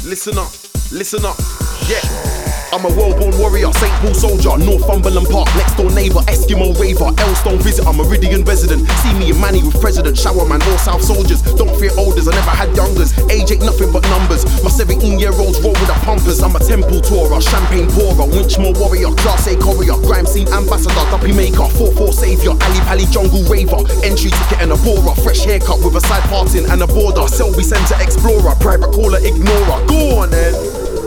Listen up, yeah. I'm a well-born warrior, St. Paul soldier, Northumberland Park, next door neighbour, Eskimo raver, Elstone visitor, Meridian resident. See me in Manny with President, Showerman, all South soldiers. Don't fear olders, I never had youngers. Age ain't nothing but numbers. My 17-year-olds roll with the pumpers. I'm a temple tourer, champagne pourer, Winchmore warrior, Class A courier, grime scene ambassador, duppy maker, 4-4 saviour, Ali Pally jungle raver, entry ticket and a borer, fresh haircut with a side parting and a border, Selby Centre explorer, private caller ignorer. Go on then.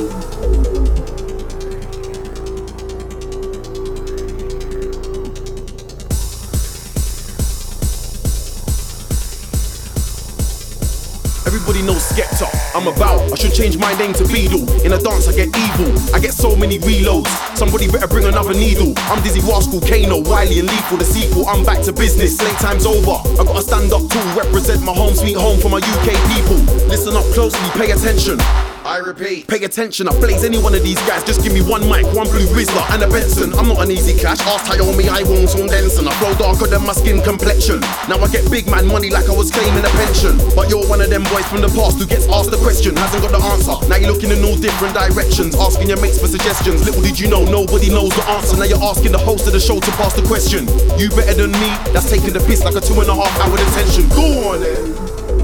Everybody knows Skepta, I'm about. I should change my name to Beedle. In a dance I get evil, I get so many reloads. Somebody better bring another needle. I'm Dizzy Rascal, Kano, Wiley and Lethal. The sequel, I'm back to business, late time's over. I gotta stand up tall, represent my home sweet home for my UK people. Listen up closely, pay attention. I repeat, pay attention, I blaze any one of these guys. Just give me one mic, one blue Rizla and a Benson. I'm not an easy clash, ask Tayomi, I won't sound Denson. I flow darker than my skin complexion. Now I get big man money like I was claiming a pension. But you're one of them boys from the past who gets asked the question, hasn't got the answer. Now you're looking in all different directions, asking your mates for suggestions. Little did you know, nobody knows the answer. Now you're asking the host of the show to pass the question. You better than me, that's taking the piss like a 2.5 hour detention. Go on then.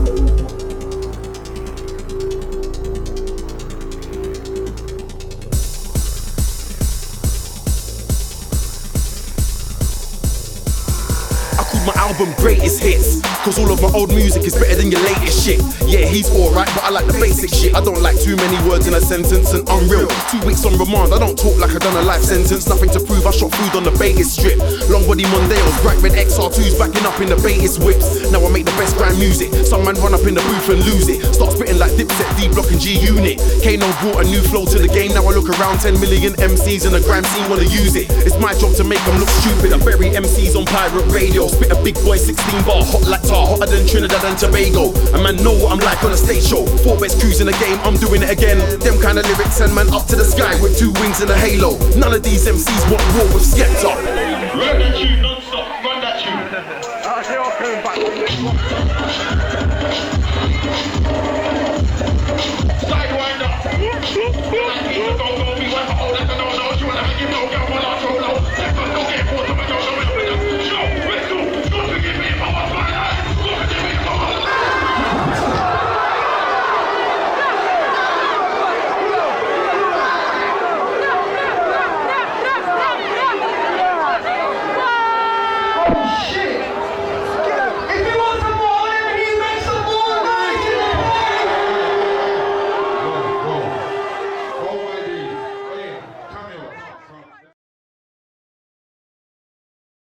My album greatest hits, cause all of my old music is better than your latest shit. Yeah, he's alright, but I like the basic shit. I don't like too many words in a sentence and unreal. 2 weeks on remand, I don't talk like I done a life sentence. Nothing to prove, I shot food on the Baitis strip. Long body Mondeos, bright red XR2s backing up in the Baitis whips. Now I make the best grand music. Some man run up in the booth and lose it. Start spitting like Dipset, D-Block and G-Unit. Kano brought a new flow to the game. Now I look around, 10 million MCs in the grime scene wanna use it. It's my job to make them look stupid. I bury MCs on pirate radio. Spit a big boy 16 bar, hot like tar, hotter than Trinidad and Tobago. And man know what I'm like on a stage show. 4 best crews in the game, I'm doing it again. Them kind of lyrics send man up to the sky with 2 wings and a halo. None of these MCs want war with Skepta. Run that tune non-stop, run that tune.